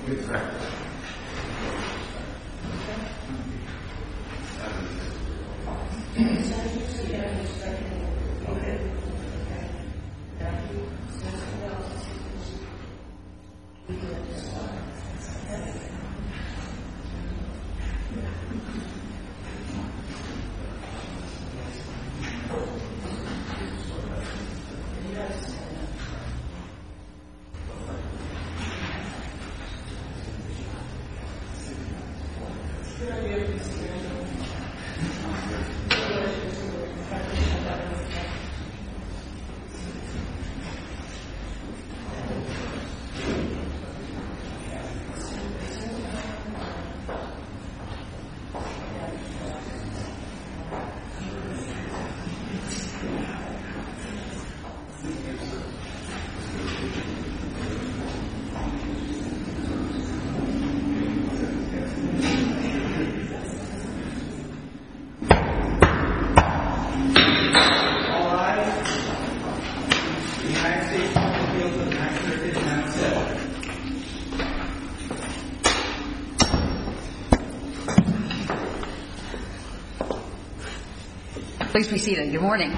Please be seated. Good morning.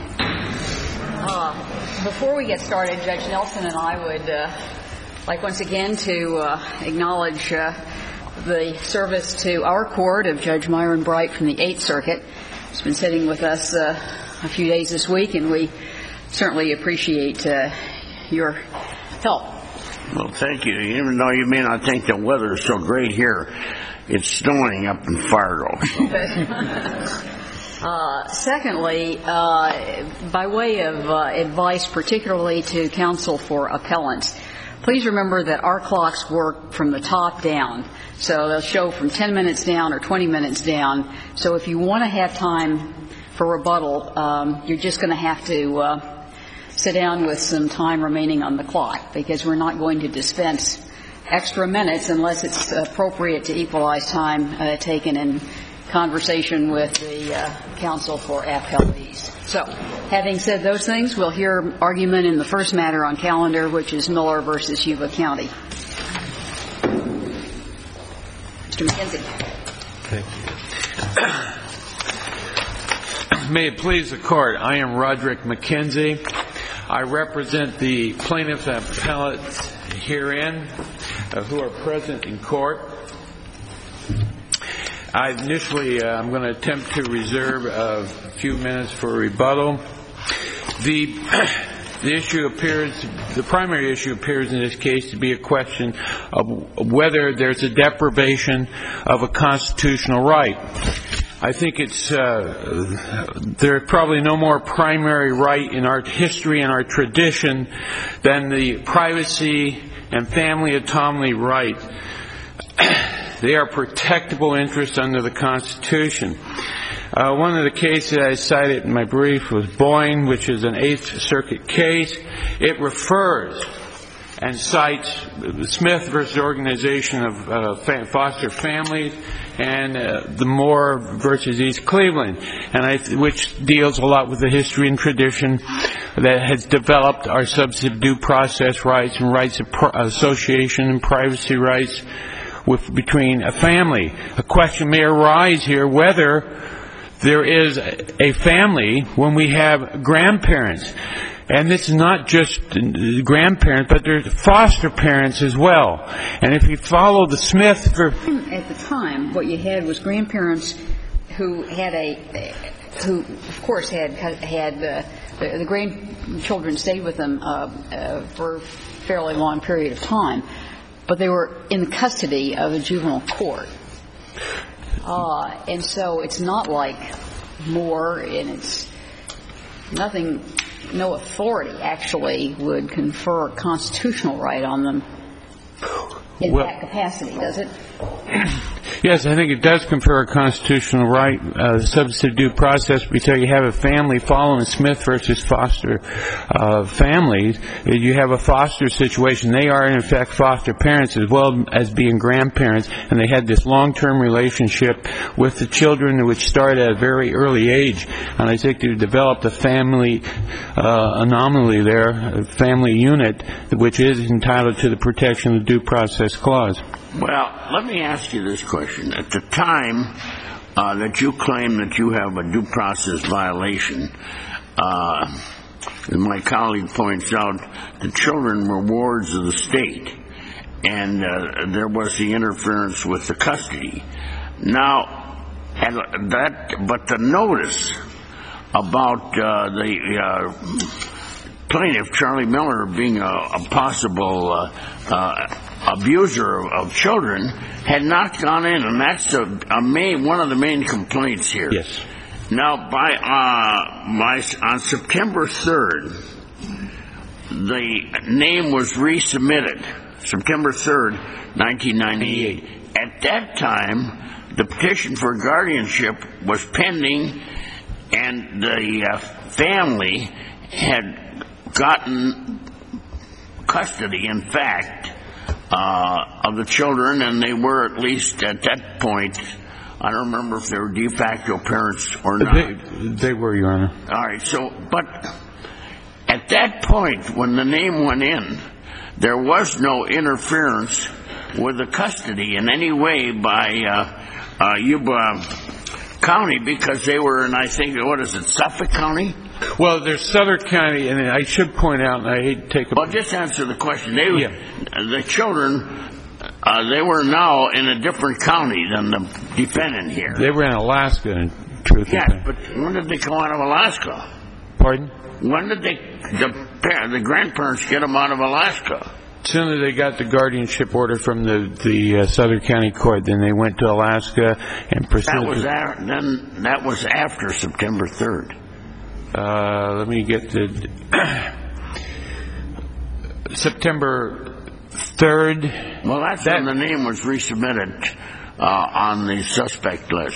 Before we get started, Judge Nelson and I would like once again to acknowledge the service to our court of Judge Myron Bright from the 8th Circuit. He's been sitting with us a few days this week, and we certainly appreciate your help. Well, thank you. Even though you may not think the weather is so great here, it's snowing up in Fargo. Secondly, by way of advice, particularly to counsel for appellants, please remember that our clocks work from the top down. So they'll show from 10 minutes down or 20 minutes down. So if you want to have time for rebuttal, you're just going to have to sit down with some time remaining on the clock, because we're not going to dispense extra minutes unless it's appropriate to equalize time taken in conversation with the counsel for appellees. So, having said those things, we'll hear argument in the first matter on calendar, which is Miller versus Yuba County. Mr. McKenzie. Thank you. May it please the Court, I am Roderick McKenzie. I represent the plaintiffs and appellates herein who are present in court. I'm going to attempt to reserve a few minutes for rebuttal. The primary issue appears in this case to be a question of whether there's a deprivation of a constitutional right. I think there's probably no more primary right in our history and our tradition than the privacy and family autonomy right. They are protectable interests under the Constitution. One of the cases I cited in my brief was Boyne, which is an 8th Circuit case. It refers and cites Smith versus Organization of Foster Families and the Moore versus East Cleveland, which deals a lot with the history and tradition that has developed our substantive due process rights and rights of association and privacy rights between a family. A question may arise here whether there is a family when we have grandparents. And this is not just grandparents, but there's foster parents as well. And if you follow the Smith... At the time, what you had was grandparents who of course, had the grandchildren stayed with them for a fairly long period of time. But they were in custody of a juvenile court. And so it's not like Moore, and it's no authority actually would confer a constitutional right on them in that capacity, does it? Yes, I think it does confer a constitutional right, substantive due process, because you have a family following Smith versus Foster families. You have a foster situation. They are, in effect, foster parents as well as being grandparents, and they had this long-term relationship with the children, which started at a very early age. And I think they developed a family anomaly there, a family unit, which is entitled to the protection of the Due Process Clause. Well, let me ask you this question. At the time that you claim that you have a due process violation, as my colleague points out, the children were wards of the state, and there was the interference with the custody. Now, but the notice about the plaintiff, Charlie Miller, being a possible abuser of children, had not gone in, and that's one of the main complaints here. Yes. Now, on September 3rd, the name was resubmitted, September 3rd, 1998. At that time, the petition for guardianship was pending, and the family had gotten custody, in fact, of the children, and they were, at least at that point, I don't remember if they were de facto parents or not. They were, Your Honor. All right, but at that point, when the name went in, there was no interference with the custody in any way by Yuba County, because they were in, I think, Suffolk County? Well, there's Southern County, and I should point out, and I hate to take a... Well, just answer the question. The children, they were now in a different county than the defendant here. They were in Alaska, in truth. Yes, but when did they come out of Alaska? Pardon? When did the grandparents get them out of Alaska? As soon as they got the guardianship order from the Southern County Court, then they went to Alaska and proceeded. That was after September 3rd. Let me get the September 3rd. Well, that's when the name was resubmitted on the suspect list.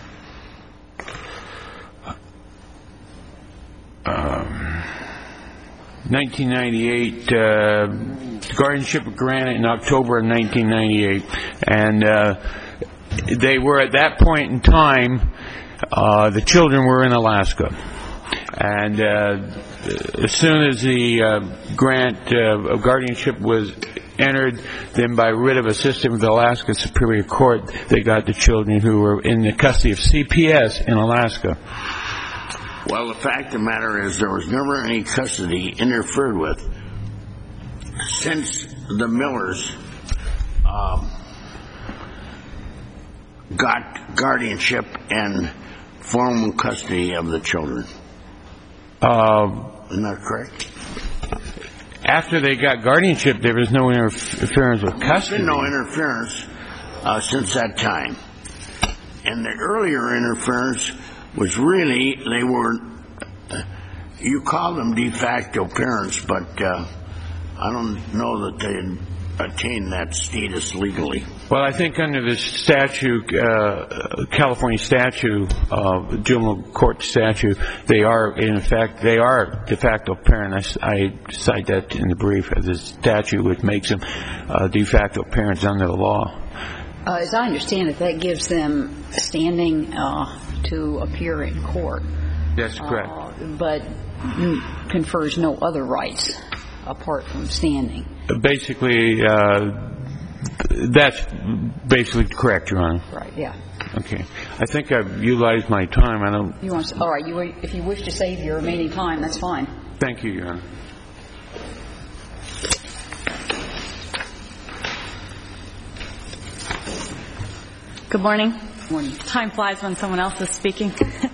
1998. Guardianship granted in October of 1998, and they were at that point in time. The children were in Alaska, and as soon as the grant of guardianship was entered, then by writ of assistance of the Alaska Superior Court, they got the children who were in the custody of CPS in Alaska. Well, the fact of the matter is there was never any custody interfered with since the Millers got guardianship and formal custody of the children. Isn't that correct? After they got guardianship, there was no interference with custody. There's been no interference since that time. And the earlier interference was really, you call them de facto parents, but I don't know that they attained that status legally. Well, I think under the statute, California statute, juvenile court statute, they are, in effect, de facto parents. I cite that in the brief as a statute which makes them de facto parents under the law. As I understand it, that gives them standing to appear in court. That's correct. But confers no other rights apart from standing. Basically, that's basically correct, Your Honor. Right, yeah. Okay. I think I've utilized my time. I don't... All right. If you wish to save your remaining time, that's fine. Thank you, Your Honor. Good morning. Good morning. Time flies when someone else is speaking.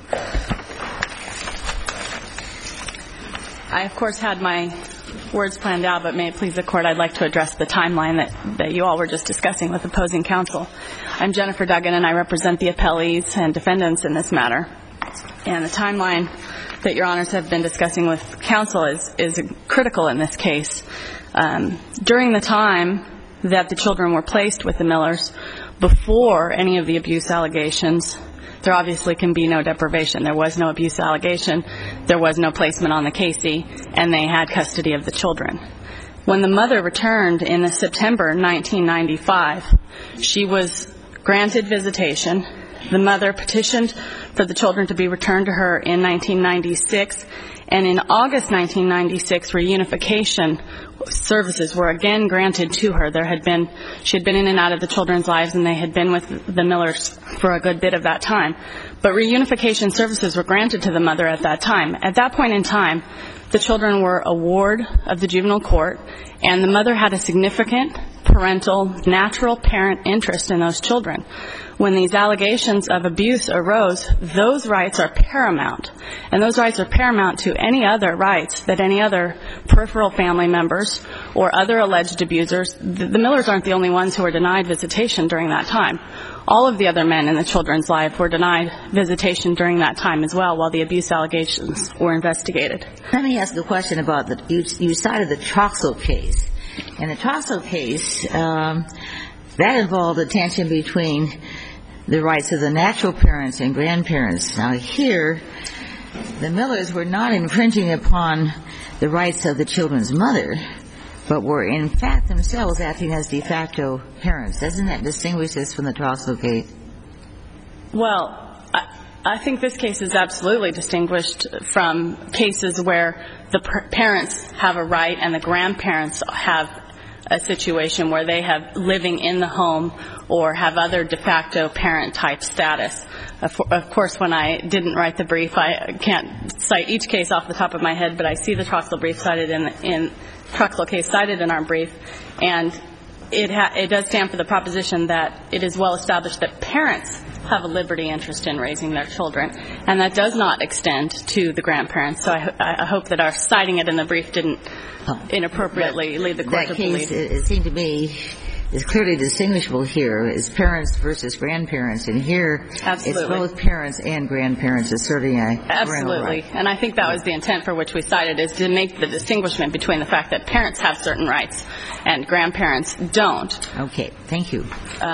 I, of course, had my words planned out, but may it please the Court, I'd like to address the timeline that you all were just discussing with opposing counsel. I'm Jennifer Duggan, and I represent the appellees and defendants in this matter. And the timeline that Your Honors have been discussing with counsel is critical in this case. During the time that the children were placed with the Millers, before any of the abuse allegations, there obviously can be no deprivation. There was no abuse allegation. There was no placement on the Casey, and they had custody of the children. When the mother returned in September 1995, she was granted visitation. The mother petitioned for the children to be returned to her in 1996, and in August 1996, reunification services were again granted to her. She had been in and out of the children's lives, and they had been with the Millers for a good bit of that time. But reunification services were granted to the mother at that time. At that point in time, the children were a ward of the juvenile court, and the mother had a significant parental, natural parent interest in those children. When these allegations of abuse arose, those rights are paramount. And those rights are paramount to any other rights that any other peripheral family members or other alleged abusers. The Millers aren't the only ones who were denied visitation during that time. All of the other men in the children's life were denied visitation during that time as well, while the abuse allegations were investigated. Let me ask a question about you cited the Troxel case. In the Troxel case, that involved a tension between the rights of the natural parents and grandparents. Now here, the Millers were not infringing upon the rights of the children's mother, but were in fact themselves acting as de facto parents. Doesn't that distinguish this from the Troxel case? Well, I think this case is absolutely distinguished from cases where the parents have a right and the grandparents have a situation where they have living in the home or have other de facto parent type status. Of course, when I didn't write the brief, I can't cite each case off the top of my head, but I see the Troxel brief cited in Troxel case cited in our brief, and it does stand for the proposition that it is well established that parents have a liberty interest in raising their children, and that does not extend to the grandparents. So I hope that our citing it in the brief didn't inappropriately lead the court to believe. That case, it seemed to me, is clearly distinguishable here as parents versus grandparents, and here Absolutely. It's both parents and grandparents asserting a parental right. And I think that was the intent for which we cited, is to make the distinguishment between the fact that parents have certain rights and grandparents don't. Okay, thank you.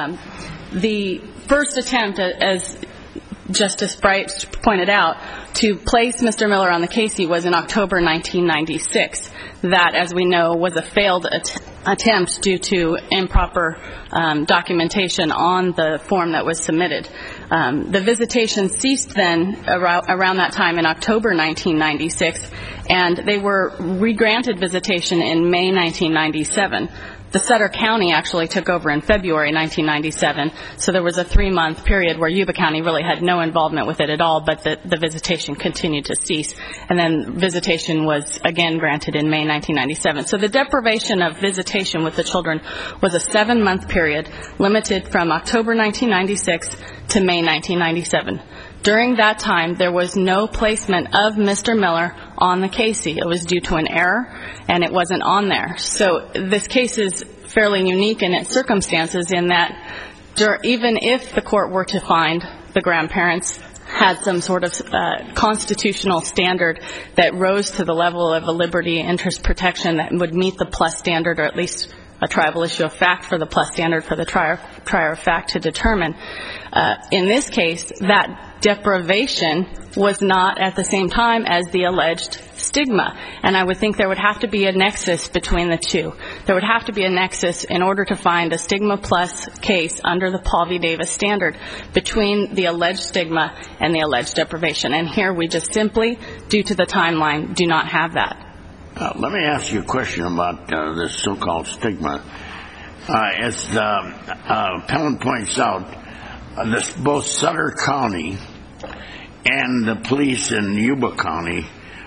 The first attempt, as Justice Bright pointed out, to place Mr. Miller on the case was in October 1996. That, as we know, was a failed attempt due to improper documentation on the form that was submitted. The visitation ceased then around that time in October 1996, and they were re-granted visitation in May 1997. The Sutter County actually took over in February 1997, so there was a 3-month period where Yuba County really had no involvement with it at all, but the visitation continued to cease. And then visitation was again granted in May 1997. So the deprivation of visitation with the children was a 7-month period, limited from October 1996 to May 1997. During that time, there was no placement of Mr. Miller on the Casey. It was due to an error, and it wasn't on there. So this case is fairly unique in its circumstances in that even if the court were to find the grandparents had some sort of constitutional standard that rose to the level of a liberty interest protection that would meet the plus standard, or at least a tribal issue of fact for the plus standard for the trier of fact to determine. In this case, that deprivation was not at the same time as the alleged stigma. And I would think there would have to be a nexus between the two. There would have to be a nexus in order to find a stigma plus case under the Paul V. Davis standard between the alleged stigma and the alleged deprivation. And here we just simply, due to the timeline, do not have that. Let me ask you a question about this so-called stigma. As the appellant points out, both Sutter County and the police in Yuba County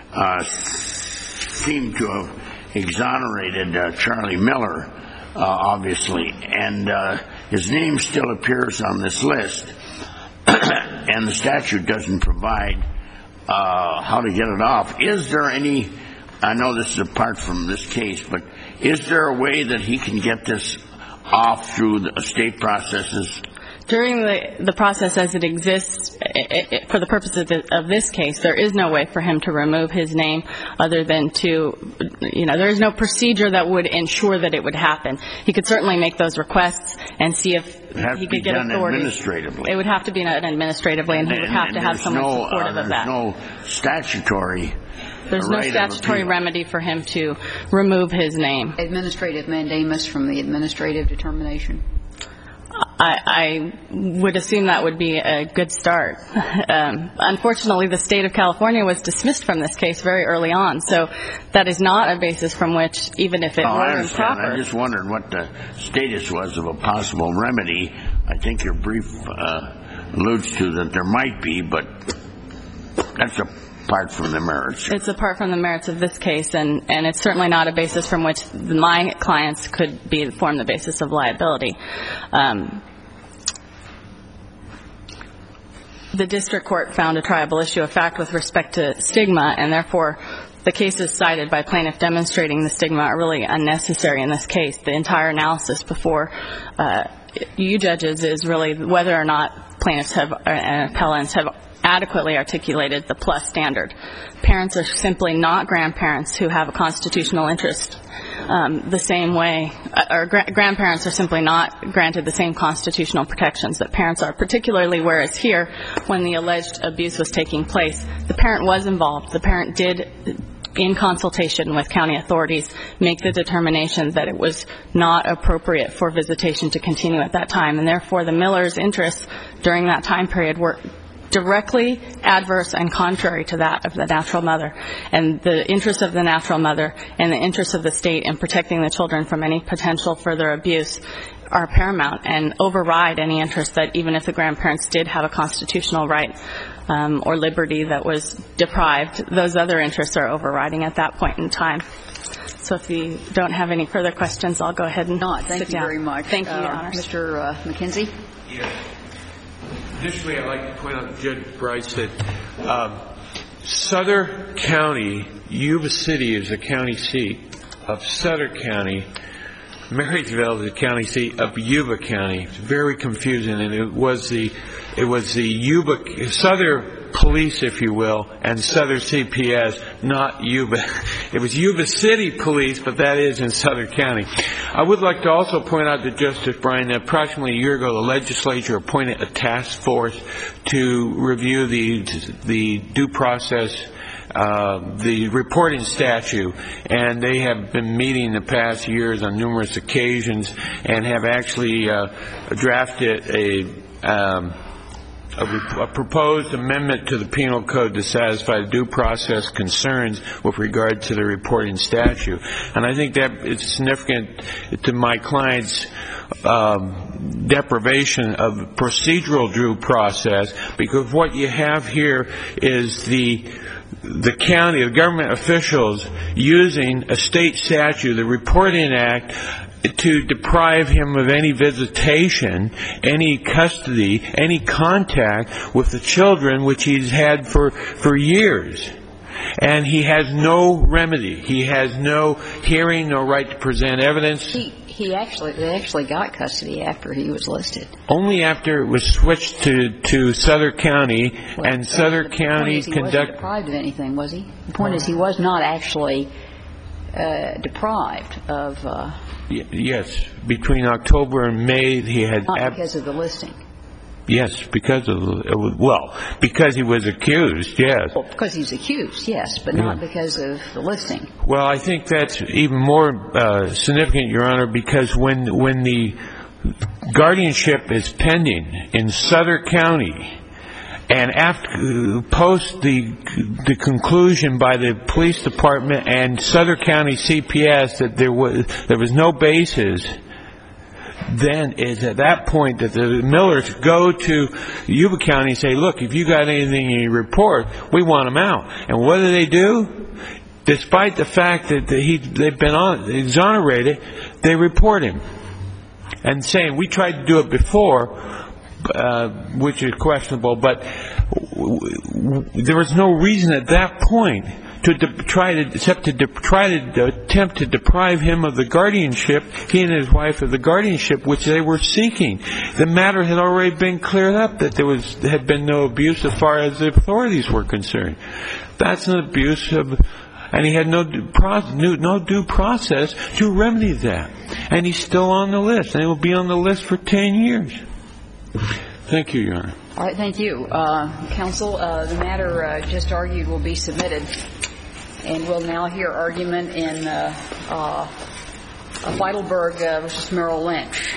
seem to have exonerated Charlie Miller, obviously, and his name still appears on this list, and the statute doesn't provide how to get it off. Is there any, I know this is apart from this case, but is there a way that he can get this off through the state processes? During the process as it exists, for the purposes of this case, there is no way for him to remove his name other than there is no procedure that would ensure that it would happen. He could certainly make those requests and see if he could get authority. Administratively. It would have to be done administratively, and he would have to have someone supportive of that. There's no statutory remedy for him to remove his name. Administrative mandamus from the administrative determination. I would assume that would be a good start. Unfortunately, the state of California was dismissed from this case very early on, so that is not a basis from which, even if it were improper. I just wondered what the status was of a possible remedy. I think your brief alludes to that there might be, but that's apart from the merits. It's apart from the merits of this case, and it's certainly not a basis from which my clients could form the basis of liability. The district court found a triable issue of fact with respect to stigma, and therefore the cases cited by plaintiff demonstrating the stigma are really unnecessary in this case. The entire analysis before you judges is really whether or not plaintiffs and appellants have adequately articulated the plus standard. Parents are simply not grandparents who have a constitutional interest the same way, or grandparents are simply not granted the same constitutional protections that parents are, particularly whereas here, when the alleged abuse was taking place, the parent was involved. The parent did, in consultation with county authorities, make the determination that it was not appropriate for visitation to continue at that time, and therefore the Millers' interests during that time period were directly adverse and contrary to that of the natural mother. And the interests of the natural mother and the interests of the state in protecting the children from any potential further abuse are paramount and override any interest that even if the grandparents did have a constitutional right or liberty that was deprived, those other interests are overriding at that point in time. So if you don't have any further questions, I'll go ahead and sit down. Thank you very much. Thank you, Your Honors. Mr. McKenzie? Yes. Initially, I'd like to point out to Judge Bryce that Sutter County, Yuba City is the county seat of Sutter County. Marysville is the county seat of Yuba County. It's very confusing, and it was the Yuba Sutter Police, if you will, and Sutter CPS, not Yuba. It was Yuba City Police, but that is in Sutter County. I would like to also point out to Justice Bryan that approximately a year ago, the legislature appointed a task force to review the due process, the reporting statute, and they have been meeting the past years on numerous occasions and have actually drafted a proposed amendment to the penal code to satisfy the due process concerns with regard to the reporting statute. And I think that is significant to my client's deprivation of procedural due process, because what you have here is the county, the government officials using a state statute, the Reporting Act, to deprive him of any visitation, any custody, any contact with the children, which he's had for years. And he has no remedy. He has no hearing, no right to present evidence. They actually got custody after he was listed. Only after it was switched to Sutter County, and Sutter County He wasn't deprived of anything, was he? The point is he was not actually deprived of... Yes, between October and May he had... Not because of the listing. Yes, because he was accused, yes. Well, because he's accused, yes, but not because of the listing. Well, I think that's even more significant, Your Honor, because when the guardianship is pending in Sutter County, and post the conclusion by the police department and Sutter County CPS that there was no basis, then it's at that point that the Millers go to Yuba County and say, look, if you got anything in your report, we want him out. And what do? Despite the fact that they've been exonerated, they report him and saying, we tried to do it before, which is questionable, but there was no reason at that point except to attempt to deprive him of the guardianship, he and his wife of the guardianship which they were seeking. The matter had already been cleared up that there had been no abuse as far as the authorities were concerned. That's an abuse and he had no due process to remedy that. And he's still on the list, and he will be on the list for 10 years. Thank you, Your Honor. All right, thank you. Counsel, the matter just argued will be submitted, and we'll now hear argument in Feidelberg versus Merrill Lynch.